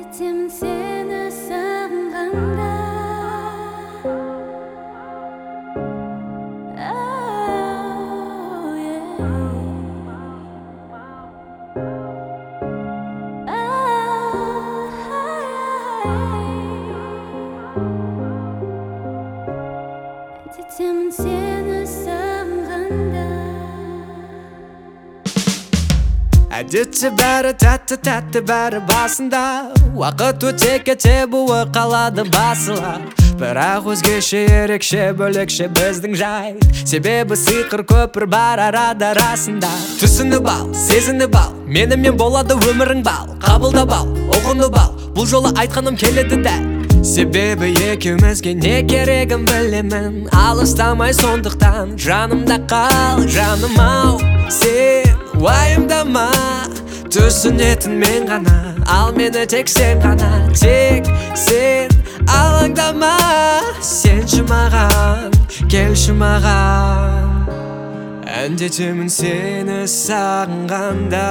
Әдеттемін сені сағынғанда. Әдеттемін сені сағынғанда. Әдетте бәрі тәтті бәрі басында. Уақыт өте кете буы қалады басыла. Бірақ өзгеше ерекше бөлекше біздің жай. Себебі сиқыр көпір бар арада расында. Түсініп ал, сезініп ал, менімен болады өмірің бал. Қабылдап ал, ұғынып ал, бұл жолы айтқаным келеді дәл. Себебі екеумізге не керегін білемін. Алыстамай сондықтан жанымда қал, жаным ау. Сен уайымдама, түсінетін мен ғана, ал мені тек сен ғана. Тек сен алаңдама, сенші маған, келші маған. Әндетемін сені сағынғанда.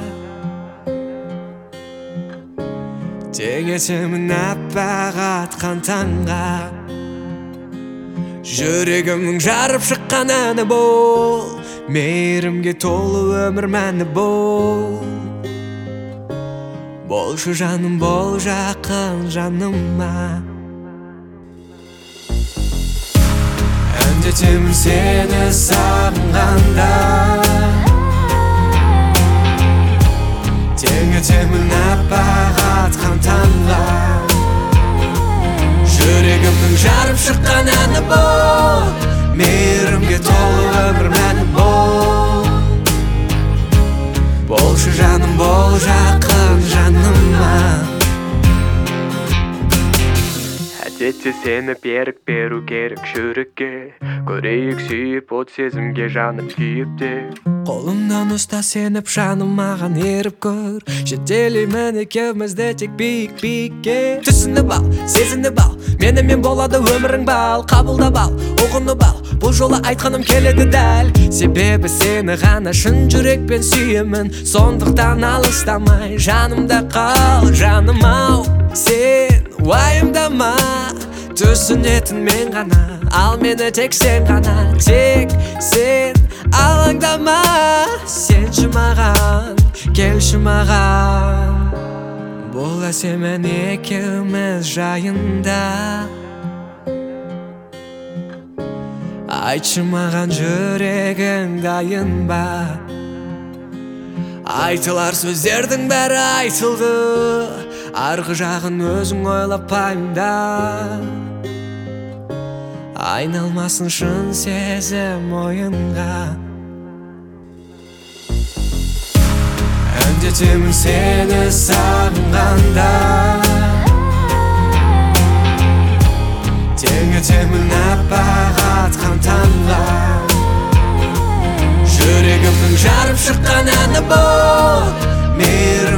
Теңесемін аппақ атқан таңға. Жүрегімнің жарып шыққан әні бол, мейірімге толы өмір мәні бол. Болшы жаным, бол жақын жаныма. Әндетемін сені сағынғанда. Теңетемін аппақ атқан таңға. Жүрегімнің жарып шыққан әні бол, мейірімге толы өмір мәні бол. Болшы жаным, бол жақын жаныма. Әдетте сені берік беру керек жүрекке. Көрейік сүйіп от сезімге жанып күйіп те. Қолымнан ұста сеніп жаным маған еріп көр. Жетелеймін екеумізді тек биік-биікке. Түсініп ал, сезініп ал, менімен болады өмірің бал. Қабылдап ал, ұғынып ал, бұл жолы айтқаным келеді дәл. Себебі сені ғана шын жүрекпен сүйемін. Сондықтан алыстамай жанымда қал, жаным ау. Сен уайымдама, түсінетін мен ғана, ал мені тек сен ғана. Тек сен алаңдама, сенші маған, келші маған. Бұл әсемен екеуміз жайында. Айтшы маған, жүрегің дайын ба? Айтылар сөздердің бәрі айтылды, арғы жағын өзің ойлап пайымда. Айналмасын шын сезім ойынға. Әндетемін сені сағынғанда. Теңетемін аппақ атқан таңға. Жүрегімнің жарып шыққан әні бол, мейірімге